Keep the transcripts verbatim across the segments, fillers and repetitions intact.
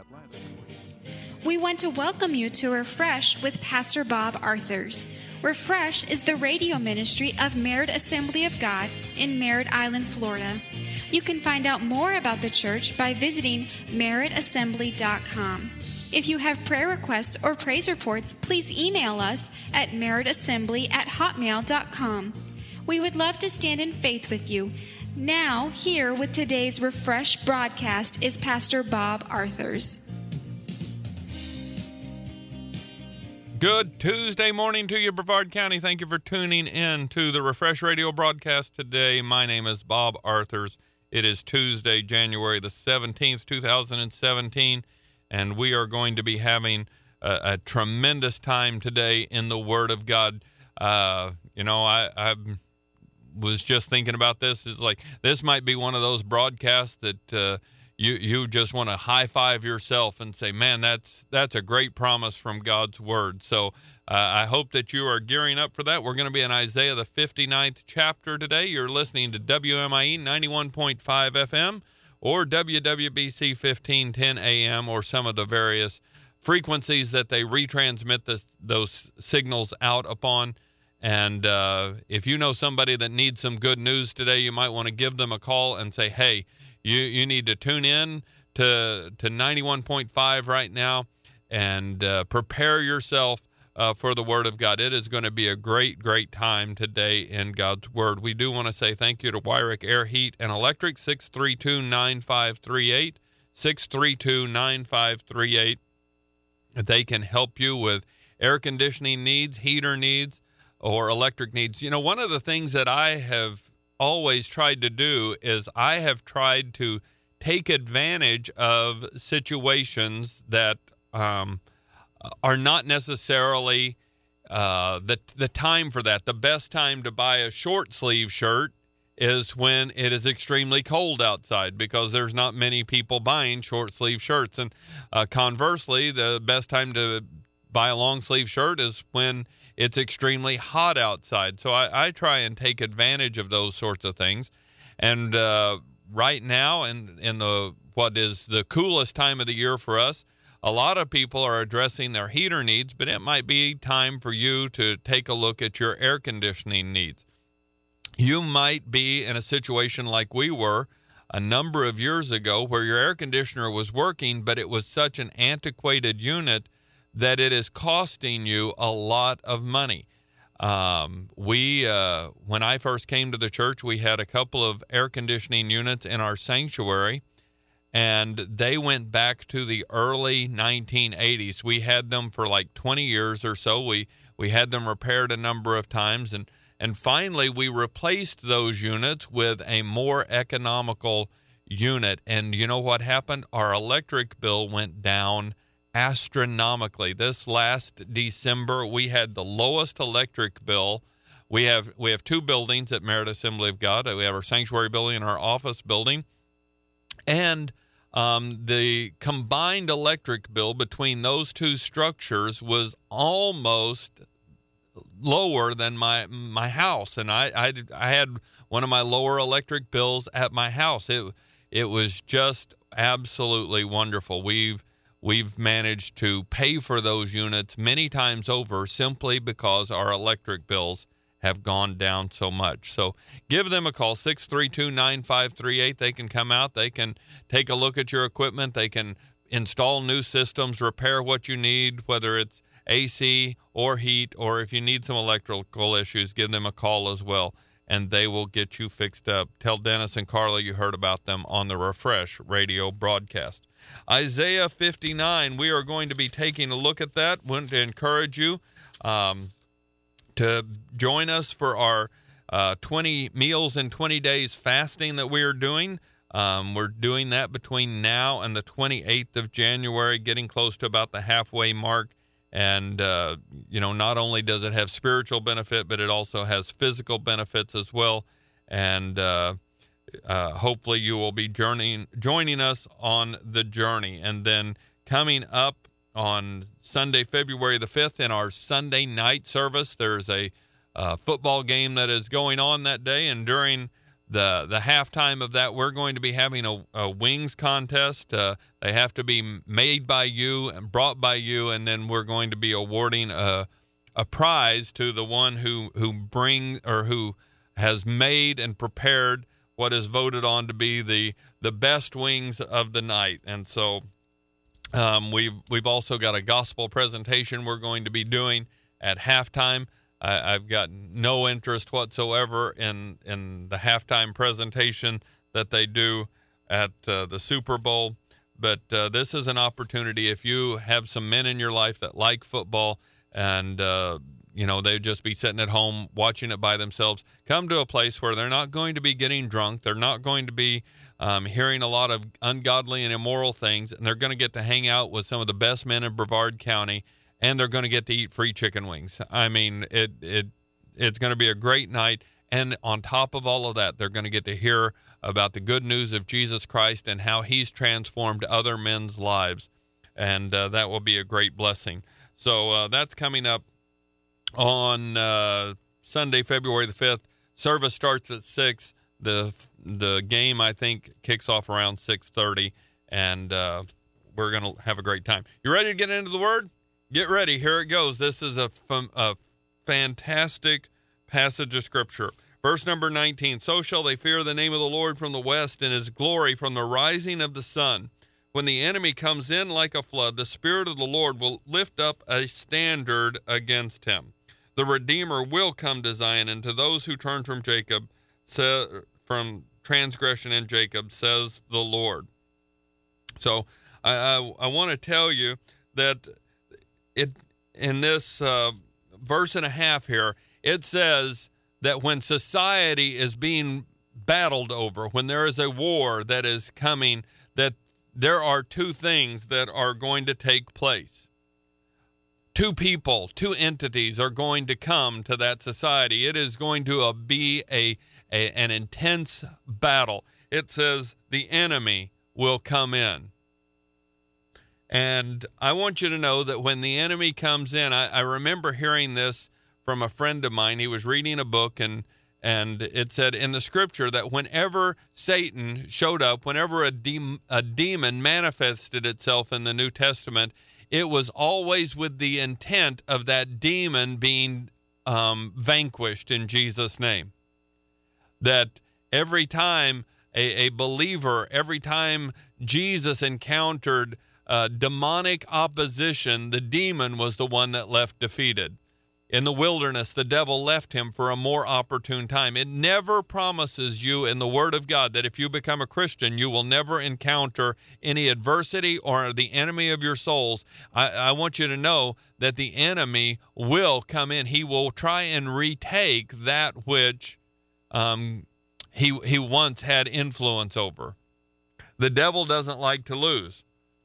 We want to welcome you to Refresh with Pastor Bob Arthurs. Refresh is the radio ministry of Merritt Assembly of God in Merritt Island, Florida. You can find out more about the church by visiting merritt assembly dot com. If you have prayer requests or praise reports, please email us at merrittassembly at hotmail dot com. We would love to stand in faith with you. Now, here with today's Refresh broadcast is Pastor Bob Arthurs. Good Tuesday morning to you, Brevard County. Thank you for tuning in to the Refresh Radio broadcast today. My name is Bob Arthurs. It is Tuesday, January the seventeenth, two thousand seventeen, and we are going to be having a, a tremendous time today in the Word of God. Uh, you know, I, I was just thinking about this. It's like this might be one of those broadcasts that uh, you you just want to high five yourself and say, man, that's that's a great promise from God's Word. So uh, I hope that you are gearing up for that. We're going to be in Isaiah the fifty-ninth chapter today. You're listening to W M I E ninety-one point five F M or W W B C fifteen ten A M or some of the various frequencies that they retransmit this, those signals out upon. And uh, if you know somebody that needs some good news today, you might want to give them a call and say, hey, you, you need to tune in to, to ninety-one point five right now and uh, prepare yourself uh, for the Word of God. It is going to be a great, great time today in God's Word. We do want to say thank you to Wyrick Air, Heat, and Electric, six three two, nine five three eight, six three two, nine five three eight. They can help you with air conditioning needs, heater needs, or electric needs. You know, one of the things that I have always tried to do is I have tried to take advantage of situations that um, are not necessarily uh, the, the time for that. The best time to buy a short sleeve shirt is when it is extremely cold outside because there's not many people buying short sleeve shirts. And uh, conversely, the best time to buy a long sleeve shirt is when it's extremely hot outside. So I, I try and take advantage of those sorts of things. And uh, right now, in, in the what is the coolest time of the year for us, a lot of people are addressing their heater needs, but it might be time for you to take a look at your air conditioning needs. You might be in a situation like we were a number of years ago where your air conditioner was working, but it was such an antiquated unit that it is costing you a lot of money. Um, we, uh, when I first came to the church, we had a couple of air conditioning units in our sanctuary, and they went back to the early nineteen eighties. We had them for like twenty years or so. We we had them repaired a number of times, and, and finally we replaced those units with a more economical unit. And you know what happened? Our electric bill went down astronomically. This last December, we had the lowest electric bill. We have we have two buildings at Merritt Assembly of God. We have our sanctuary building and our office building. And um, the combined electric bill between those two structures was almost lower than my my house. And I, I, I had one of my lower electric bills at my house. It, it was just absolutely wonderful. We've We've managed to pay for those units many times over simply because our electric bills have gone down so much. So give them a call, six three two, nine five three eight. They can come out. They can take a look at your equipment. They can install new systems, repair what you need, whether it's A C or heat, or if you need some electrical issues, give them a call as well, and they will get you fixed up. Tell Dennis and Carla you heard about them on the Refresh Radio broadcast. Isaiah fifty-nine, we are going to be taking a look at that. Want to encourage you um, to join us for our uh, twenty meals and twenty days fasting that we are doing. Um, we're doing that between now and the twenty-eighth of January, getting close to about the halfway mark. And, uh, you know, not only does it have spiritual benefit, but it also has physical benefits as well. And uh, uh, hopefully you will be journeying, joining us on the journey. And then coming up on Sunday, February the fifth, in our Sunday night service, there's a uh, football game that is going on that day. And during the the halftime of that, we're going to be having a, a wings contest. Uh, they have to be made by you and brought by you, and then we're going to be awarding a a prize to the one who who bring or who has made and prepared what is voted on to be the the best wings of the night. And so um, we've we've also got a gospel presentation we're going to be doing at halftime. I, I've got no interest whatsoever in, in the halftime presentation that they do at uh, the Super Bowl. But uh, this is an opportunity if you have some men in your life that like football and, uh, you know, they'd just be sitting at home watching it by themselves, come to a place where they're not going to be getting drunk. They're not going to be um, hearing a lot of ungodly and immoral things. And they're going to get to hang out with some of the best men in Brevard County. And they're going to get to eat free chicken wings. I mean, it it it's going to be a great night. And on top of all of that, they're going to get to hear about the good news of Jesus Christ and how he's transformed other men's lives. And uh, that will be a great blessing. So uh, that's coming up on uh, Sunday, February the fifth. Service starts at six. The the game, I think, kicks off around six thirty. And uh, we're going to have a great time. You ready to get into the Word? Get ready. Here it goes. This is a, a fantastic passage of Scripture. Verse number nineteen, so shall they fear the name of the Lord from the west and his glory from the rising of the sun. When the enemy comes in like a flood, the Spirit of the Lord will lift up a standard against him. The Redeemer will come to Zion, and to those who turn from Jacob, from transgression in Jacob, says the Lord. So I, I, I want to tell you that It in this uh, verse and a half here, it says that when society is being battled over, when there is a war that is coming, that there are two things that are going to take place. Two people, two entities are going to come to that society. It is going to uh, be a, a an intense battle. It says the enemy will come in. And I want you to know that when the enemy comes in, I, I remember hearing this from a friend of mine. He was reading a book, and and it said in the Scripture that whenever Satan showed up, whenever a, de- a demon manifested itself in the New Testament, it was always with the intent of that demon being um, vanquished in Jesus' name. That every time a, a believer, every time Jesus encountered Uh, demonic opposition, the demon was the one that left defeated. In the wilderness, the devil left him for a more opportune time. It never promises you in the Word of God that if you become a Christian, you will never encounter any adversity or the enemy of your souls. I, I want you to know that the enemy will come in. He will try and retake that which um, he, he once had influence over. The devil doesn't like to lose.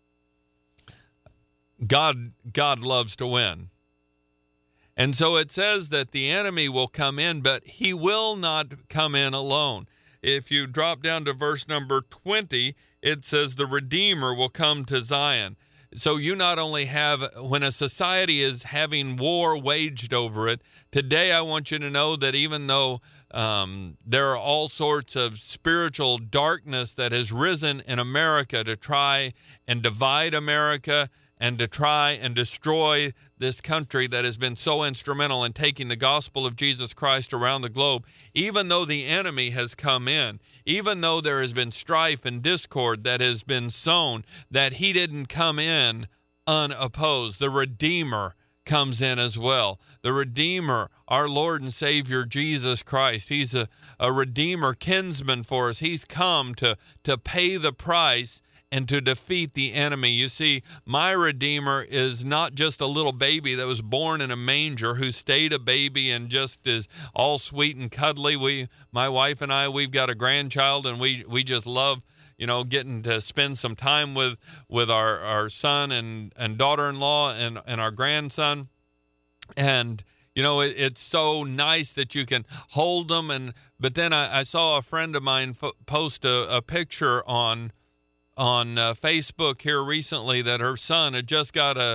God, God loves to win. And so it says that the enemy will come in, but he will not come in alone. If you drop down to verse number twenty, it says the Redeemer will come to Zion. So you not only have, when a society is having war waged over it, today I want you to know that even though um, there are all sorts of spiritual darkness that has risen in America to try and divide America, and to try and destroy this country that has been so instrumental in taking the gospel of Jesus Christ around the globe, even though the enemy has come in, even though there has been strife and discord that has been sown, that he didn't come in unopposed. The Redeemer comes in as well. The Redeemer, our Lord and Savior Jesus Christ, he's a, a Redeemer kinsman for us. He's come to, to pay the price and to defeat the enemy. You see, my Redeemer is not just a little baby that was born in a manger who stayed a baby and just is all sweet and cuddly. We, my wife and I, we've got a grandchild, and we, we just love, you know, getting to spend some time with, with our, our son and, and daughter-in-law and, and our grandson. And, you know, it, it's so nice that you can hold them. And, but then I, I saw a friend of mine fo- post a, a picture on on uh, Facebook here recently that her son had just got a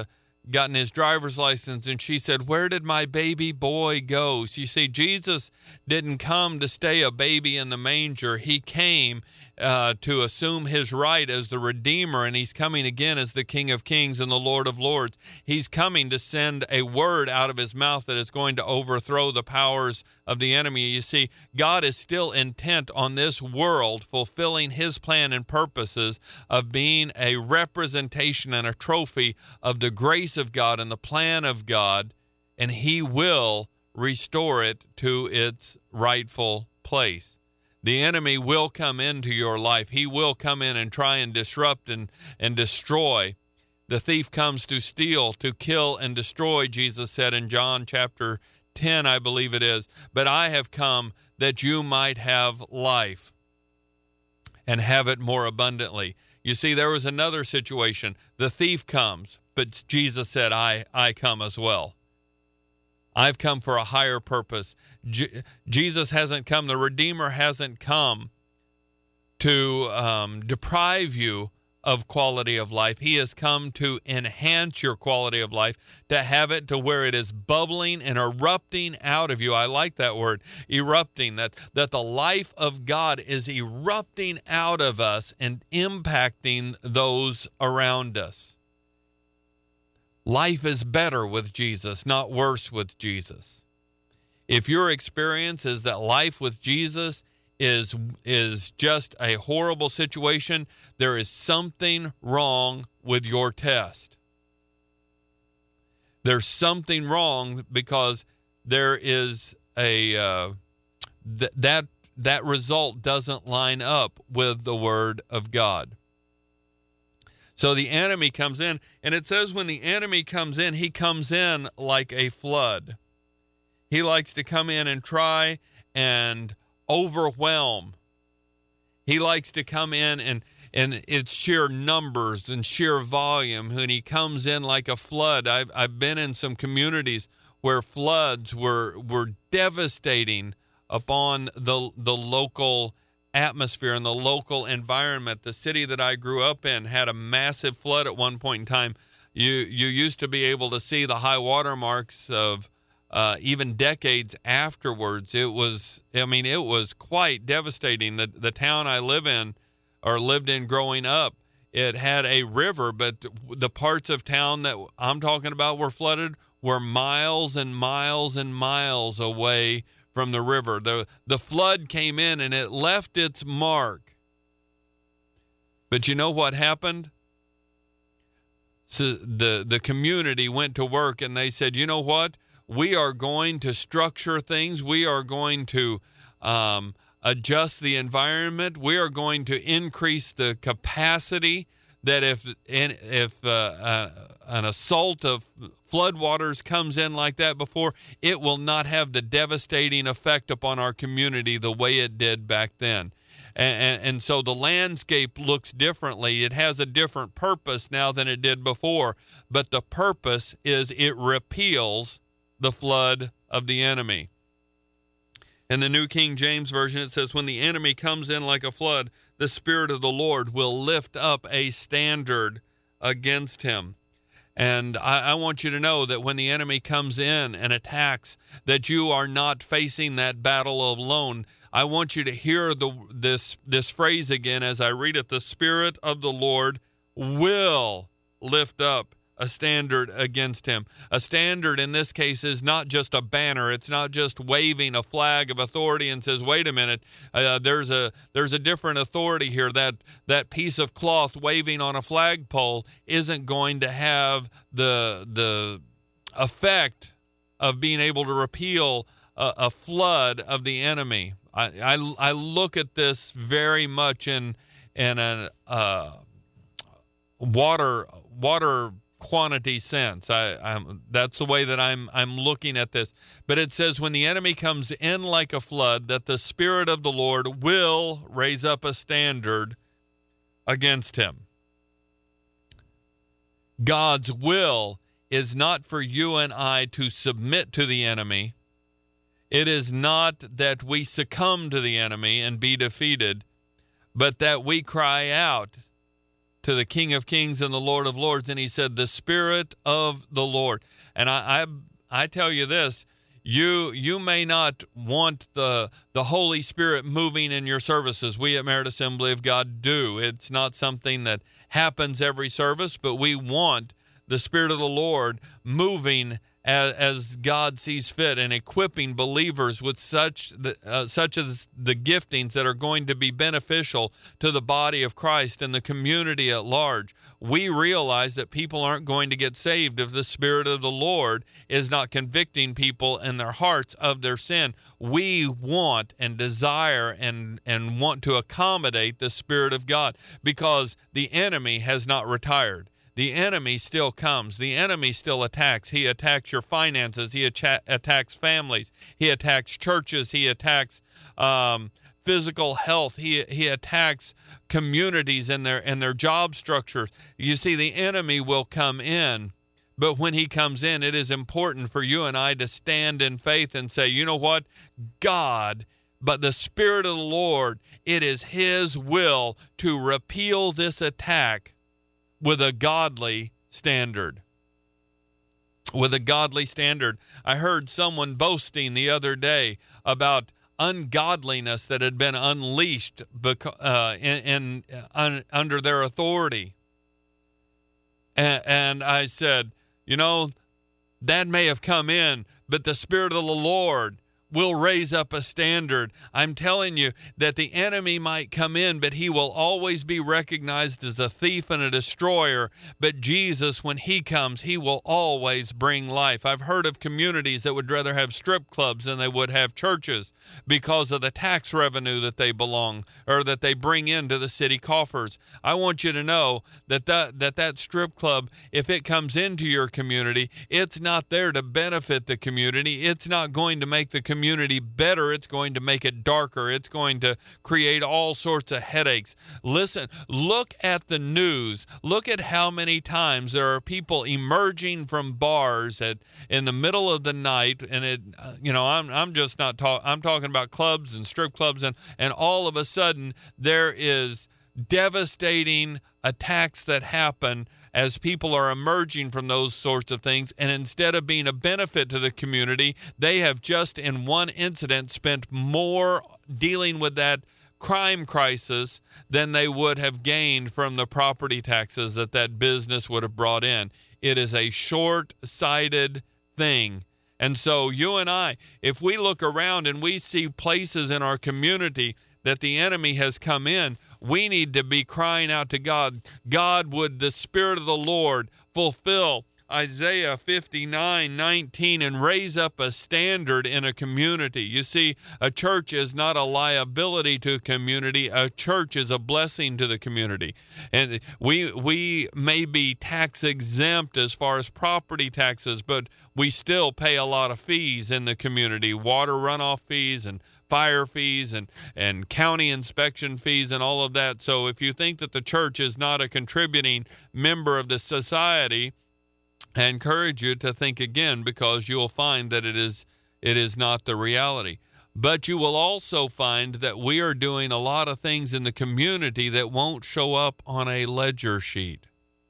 gotten his driver's license, and she said, "Where did my baby boy go?" So you see, Jesus didn't come to stay a baby in the manger. He came uh, to assume his right as the Redeemer, and he's coming again as the King of Kings and the Lord of Lords. He's coming to send a word out of his mouth that is going to overthrow the powers of the enemy. You see, God is still intent on this world fulfilling his plan and purposes of being a representation and a trophy of the grace of God and the plan of God, and he will restore it to its rightful place. The enemy will come into your life. He will come in and try and disrupt and, and destroy. The thief comes to steal, to kill, and destroy, Jesus said in John chapter ten, I believe it is. But I have come that you might have life and have it more abundantly. You see, there was another situation. The thief comes, but Jesus said, I, I come as well. I've come for a higher purpose. Je- Jesus hasn't come, the Redeemer hasn't come to um, deprive you of quality of life. He has come to enhance your quality of life, to have it to where it is bubbling and erupting out of you. I like that word, erupting, that, that the life of God is erupting out of us and impacting those around us. Life is better with Jesus, not worse with Jesus. If your experience is that life with Jesus is is just a horrible situation, there is something wrong with your test. There's something wrong because there is a uh, th- that that result doesn't line up with the Word of God. So the enemy comes in, and it says when the enemy comes in, he comes in like a flood. He likes to come in and try and overwhelm. He likes to come in and, and it's sheer numbers and sheer volume. When he comes in like a flood, I've, I've been in some communities where floods were, were devastating upon the, the local atmosphere and the local environment. The city that I grew up in had a massive flood at one point in time. You you used to be able to see the high water marks of uh, even decades afterwards. It was, I mean, it was quite devastating. The the town I live in or lived in growing up, it had a river, but the parts of town that I'm talking about were flooded were miles and miles and miles away from the river. The, the flood came in and it left its mark. But you know what happened? So the, the community went to work and they said, you know what? We are going to structure things. We are going to um, adjust the environment. We are going to increase the capacity that if in, if uh, uh, an assault of floodwaters comes in like that before, it will not have the devastating effect upon our community the way it did back then. And, and, and so the landscape looks differently. It has a different purpose now than it did before. But the purpose is it repeals the flood of the enemy. In the New King James Version, it says, when the enemy comes in like a flood, the Spirit of the Lord will lift up a standard against him. And I, I want you to know that when the enemy comes in and attacks, that you are not facing that battle alone. I want you to hear the this this phrase again as I read it. The Spirit of the Lord will lift up a standard against him. A standard in this case is not just a banner. It's not just waving a flag of authority and says, wait a minute, uh, there's a there's a different authority here. That that piece of cloth waving on a flagpole isn't going to have the the effect of being able to repeal a, a flood of the enemy. I, I, I look at this very much in in a uh, water water quantity sense. I, I'm, that's the way that I'm I'm looking at this. But it says when the enemy comes in like a flood, that the Spirit of the Lord will raise up a standard against him. God's will is not for you and I to submit to the enemy. It is not that we succumb to the enemy and be defeated, but that we cry out to the King of Kings and the Lord of Lords, and he said, the Spirit of the Lord. And I I, I tell you this, you you may not want the the Holy Spirit moving in your services. We at Merit Assembly of God do. It's not something that happens every service, but we want the Spirit of the Lord moving as, as God sees fit and equipping believers with such the, uh, such as the giftings that are going to be beneficial to the body of Christ and the community at large. We realize that people aren't going to get saved if the Spirit of the Lord is not convicting people in their hearts of their sin. We want and desire and, and want to accommodate the Spirit of God because the enemy has not retired. The enemy still comes. The enemy still attacks. He attacks your finances. He atta- attacks families. He attacks churches. He attacks um, physical health. He he attacks communities and their and their job structures. You see, the enemy will come in, but when he comes in, it is important for you and I to stand in faith and say, you know what, God, but the Spirit of the Lord, it is His will to repeal this attack with a godly standard. With a godly standard. I heard someone boasting the other day about ungodliness that had been unleashed beca- uh, in, in un, under their authority. And, and I said, you know, that may have come in, but the Spirit of the Lord will raise up a standard. I'm telling you that the enemy might come in, but he will always be recognized as a thief and a destroyer. But Jesus, when he comes, he will always bring life. I've heard of communities that would rather have strip clubs than they would have churches because of the tax revenue that they belong or that they bring into the city coffers. I want you to know that that, that, that strip club, if it comes into your community, it's not there to benefit the community. It's not going to make the community community better. It's going to make it darker. It's going to create all sorts of headaches. Listen, look at the news. Look at how many times there are people emerging from bars at in the middle of the night, and it, uh, you know, I'm I'm just not talking. I'm talking about clubs and strip clubs, and and all of a sudden there is devastating attacks that happen as people are emerging from those sorts of things. And instead of being a benefit to the community, they have just in one incident spent more dealing with that crime crisis than they would have gained from the property taxes that that business would have brought in. It is a short-sighted thing. And so you and I, if we look around and we see places in our community that the enemy has come in, we need to be crying out to God. God, would the Spirit of the Lord fulfill Isaiah fifty-nine nineteen and raise up a standard in a community? You see, a church is not a liability to a community. A church is a blessing to the community. And we we may be tax exempt as far as property taxes, but we still pay a lot of fees in the community, water runoff fees and fire fees and, and county inspection fees and all of that. So if you think that the church is not a contributing member of the society, I encourage you to think again, because you'll find that it is it is not the reality. But you will also find that we are doing a lot of things in the community that won't show up on a ledger sheet.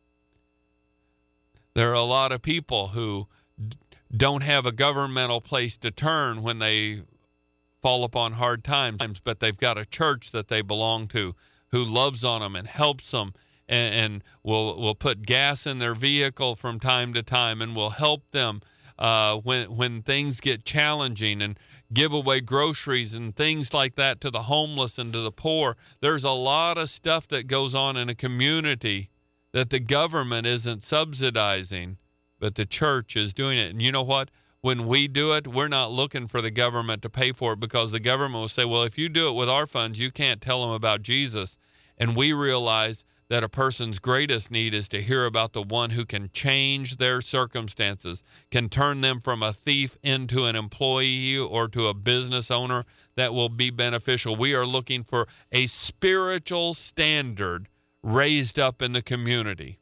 There are a lot of people who d- don't have a governmental place to turn when they fall upon hard times, but they've got a church that they belong to who loves on them and helps them and, and will will put gas in their vehicle from time to time and will help them uh, when when things get challenging and give away groceries and things like that to the homeless and to the poor. There's a lot of stuff that goes on in a community that the government isn't subsidizing, but the church is doing it. And you know what? When we do it, we're not looking for the government to pay for it, because the government will say, well, if you do it with our funds, you can't tell them about Jesus. And we realize that a person's greatest need is to hear about the one who can change their circumstances, can turn them from a thief into an employee or to a business owner that will be beneficial. We are looking for a spiritual standard raised up in the community.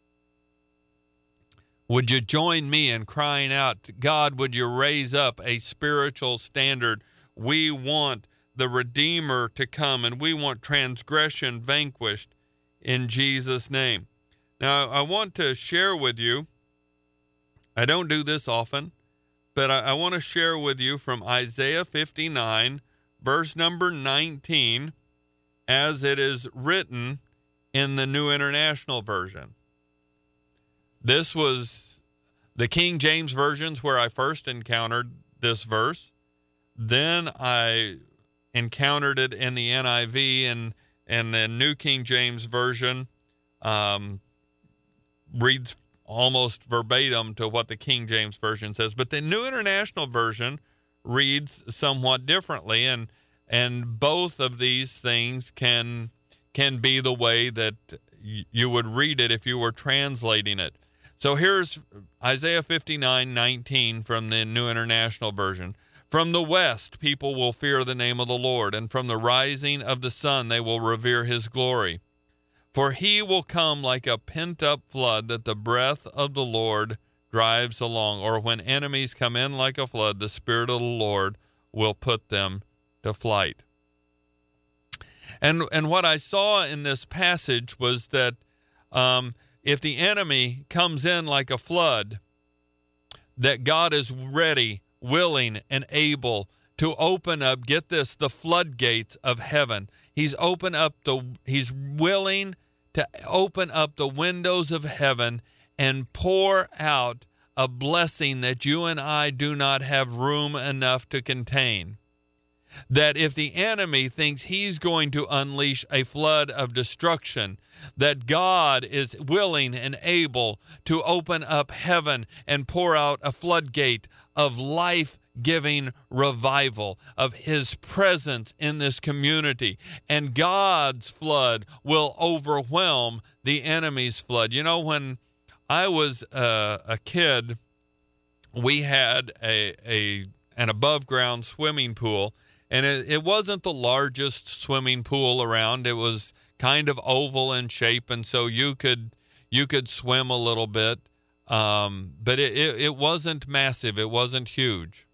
Would you join me in crying out, God, would you raise up a spiritual standard? We want the Redeemer to come, and we want transgression vanquished in Jesus' name. Now, I want to share with you, I don't do this often, but I, I want to share with you from Isaiah fifty-nine, verse number nineteen, as it is written in the New International Version. This was the King James versions where I first encountered this verse. Then I encountered it in the N I V, and, and the New King James Version um, reads almost verbatim to what the King James Version says. But the New International Version reads somewhat differently, and and both of these things can can be the way that y- you would read it if you were translating it. So here's Isaiah fifty-nine nineteen from the New International Version. From the west, people will fear the name of the Lord, and from the rising of the sun, they will revere his glory. For he will come like a pent-up flood that the breath of the Lord drives along. Or when enemies come in like a flood, the Spirit of the Lord will put them to flight. And and what I saw in this passage was that um, if the enemy comes in like a flood, that God is ready, willing, and able to open up, get this, the floodgates of heaven. He's open up the, he's willing to open up the windows of heaven and pour out a blessing that you and I do not have room enough to contain. That if the enemy thinks he's going to unleash a flood of destruction, that God is willing and able to open up heaven and pour out a floodgate of life-giving revival, of his presence in this community. And God's flood will overwhelm the enemy's flood. You know, when I was uh, a kid, we had a, a an above-ground swimming pool. And it, it wasn't the largest swimming pool around. It was kind of oval in shape, and so you could you could swim a little bit. Um, but it, it, it wasn't massive. It wasn't huge.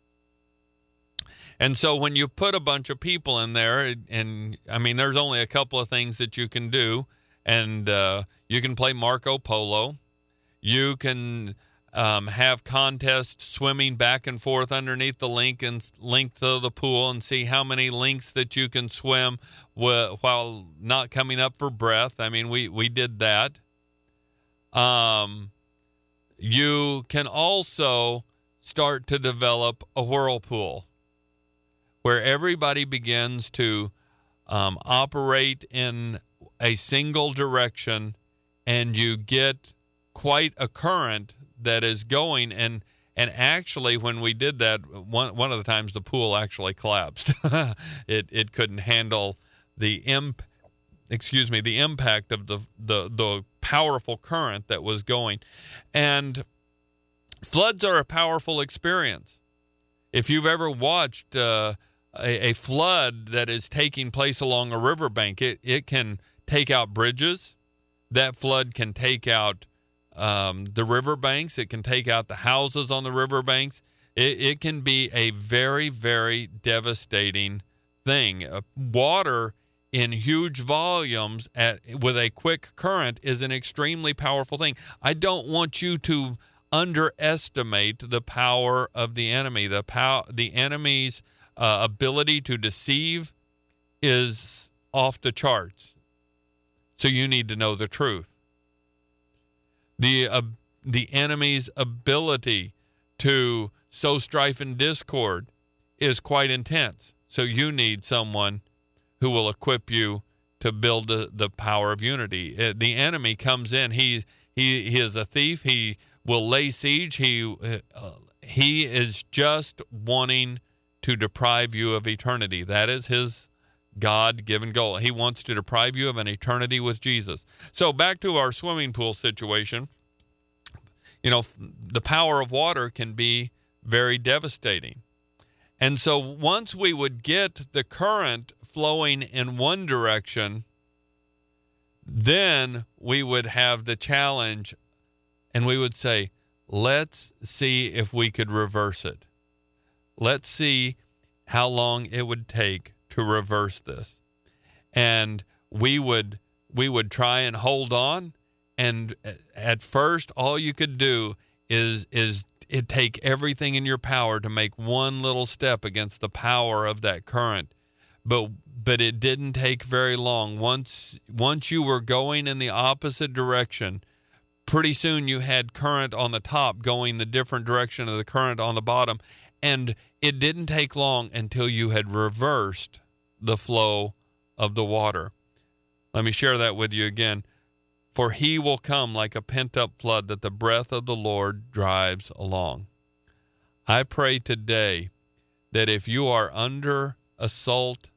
And so when you put a bunch of people in there, and I mean, there's only a couple of things that you can do. And uh, you can play Marco Polo. You can Um, have contests swimming back and forth underneath the link and length of the pool and see how many links that you can swim wh- while not coming up for breath. I mean, we, we did that. Um, you can also start to develop a whirlpool where everybody begins to um, operate in a single direction, and you get quite a current that is going, and and actually when we did that, one one of the times the pool actually collapsed. it it couldn't handle the imp excuse me the impact of the, the the powerful current that was going. And floods are a powerful experience. If you've ever watched uh, a, a flood that is taking place along a riverbank, it, it can take out bridges. That flood can take out Um, the riverbanks. It can take out the houses on the riverbanks. It, it can be a very, very devastating thing. Uh, water in huge volumes at, with a quick current is an extremely powerful thing. I don't want you to underestimate the power of the enemy. The pow- the enemy's uh, ability to deceive is off the charts. So you need to know the truth. The uh, the enemy's ability to sow strife and discord is quite intense. So you need someone who will equip you to build the, the power of unity. Uh, the enemy comes in. He he he is a thief. He will lay siege. He uh, he is just wanting to deprive you of eternity. That is his God-given goal. He wants to deprive you of an eternity with Jesus. So back to our swimming pool situation. You know, the power of water can be very devastating. And so once we would get the current flowing in one direction, then we would have the challenge, and we would say, let's see if we could reverse it. Let's see how long it would take to reverse this. And we would we would try and hold on. And at first, all you could do is is it take everything in your power to make one little step against the power of that current. But but it didn't take very long. Once once you were going in the opposite direction, pretty soon you had current on the top going the different direction of the current on the bottom. And it didn't take long until you had reversed the flow of the water. Let me share that with you again. For he will come like a pent-up flood that the breath of the Lord drives along. I pray today that if you are under assault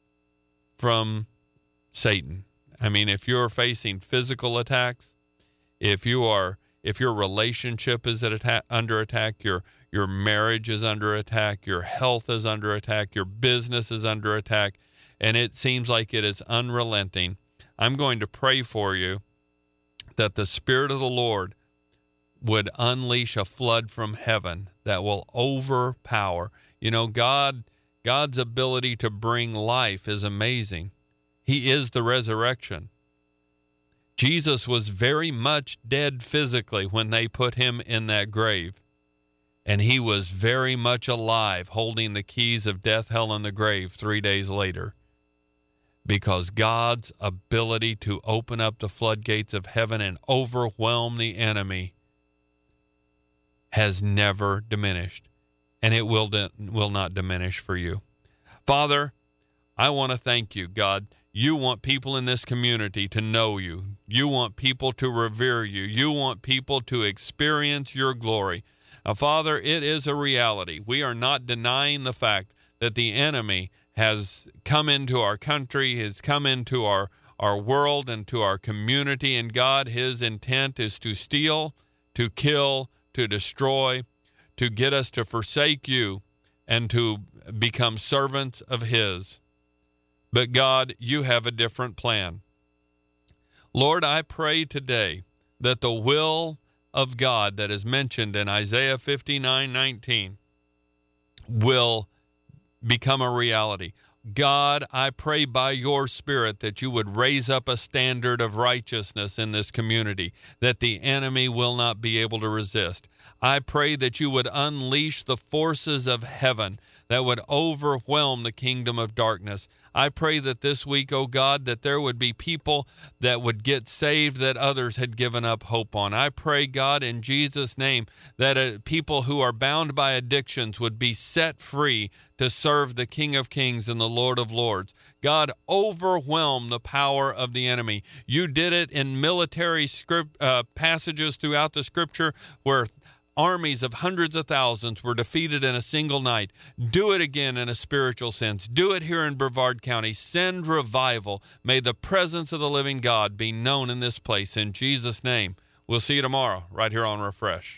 from Satan, I mean, if you're facing physical attacks, if you are, if your relationship is at attack, under attack, your your marriage is under attack, your health is under attack, your business is under attack, and it seems like it is unrelenting, I'm going to pray for you that the Spirit of the Lord would unleash a flood from heaven that will overpower. You know, God, God's ability to bring life is amazing. He is the resurrection. Jesus was very much dead physically when they put him in that grave. And he was very much alive, holding the keys of death, hell, and the grave three days later. Because God's ability to open up the floodgates of heaven and overwhelm the enemy has never diminished, and it will di- will not diminish for you. Father, I want to thank you, God. You want people in this community to know you. You want people to revere you. You want people to experience your glory. Now, Father, it is a reality. We are not denying the fact that the enemy has come into our country, has come into our, our world and to our community. And God, his intent is to steal, to kill, to destroy, to get us to forsake you and to become servants of his. But God, you have a different plan. Lord, I pray today that the will of God that is mentioned in Isaiah fifty-nine nineteen will become a reality. God, I pray by your Spirit that you would raise up a standard of righteousness in this community that the enemy will not be able to resist. I pray that you would unleash the forces of heaven that would overwhelm the kingdom of darkness. I pray that this week, oh God, that there would be people that would get saved that others had given up hope on. I pray, God, in Jesus' name, that uh, people who are bound by addictions would be set free to serve the King of Kings and the Lord of Lords. God, overwhelm the power of the enemy. You did it in military script uh, passages throughout the Scripture where armies of hundreds of thousands were defeated in a single night. Do it again in a spiritual sense. Do it here in Brevard County. Send revival. May the presence of the living God be known in this place. In Jesus' name, we'll see you tomorrow right here on Refresh.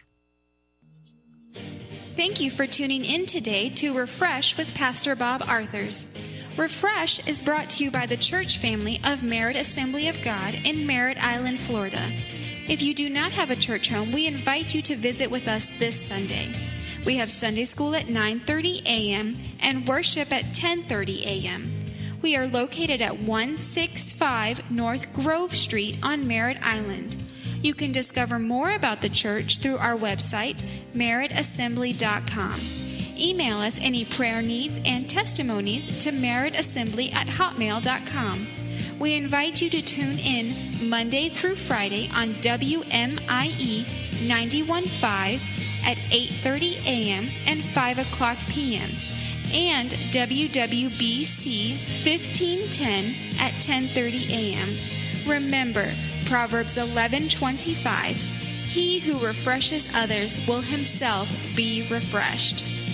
Thank you for tuning in today to Refresh with Pastor Bob Arthurs. Refresh is brought to you by the church family of Merritt Assembly of God in Merritt Island, Florida. If you do not have a church home, we invite you to visit with us this Sunday. We have Sunday school at nine thirty a.m. and worship at ten thirty a.m. We are located at one sixty-five North Grove Street on Merritt Island. You can discover more about the church through our website, merritt assembly dot com. Email us any prayer needs and testimonies to merrittassembly at hotmail dot com. We invite you to tune in Monday through Friday on W M I E ninety-one point five at eight thirty a.m. and five o'clock p.m. and W W B C fifteen ten at ten thirty a.m. Remember, Proverbs eleven twenty-five, he who refreshes others will himself be refreshed.